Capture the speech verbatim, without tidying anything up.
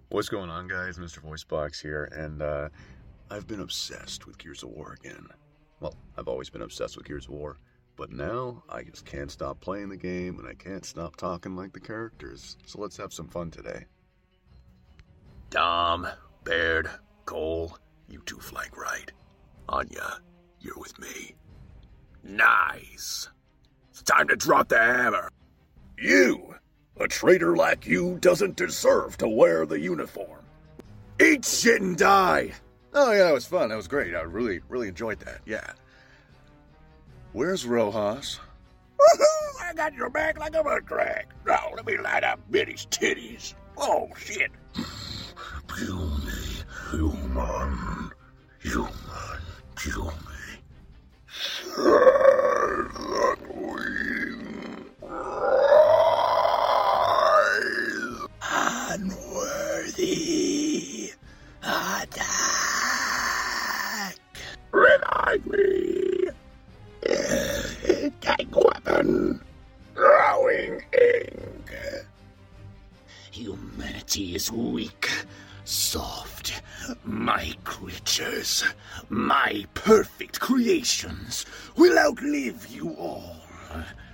What's going on, guys? Mister Voicebox here, and uh, I've been obsessed with Gears of War again. Well, I've always been obsessed with Gears of War, but now I just can't stop playing the game, and I can't stop talking like the characters. So let's have some fun today. Dom, Baird, Cole, you two flank right. Anya, you're with me. Nice. It's time to drop the hammer. You! A traitor like you doesn't deserve to wear the uniform. Eat shit and die! Oh yeah, it was fun. That was great. I really, really enjoyed that. Yeah. Where's Rojas? Woohoo! I got your back like a butt crack. Now let me light up Biddy's titties. Oh shit! Kill me, human. Human, kill me. Share that wing. Unworthy. Attack. Revive me. Take weapon. Throwing ink. Humanity is weak, soft. My creatures, my perfect creations will outlive you all.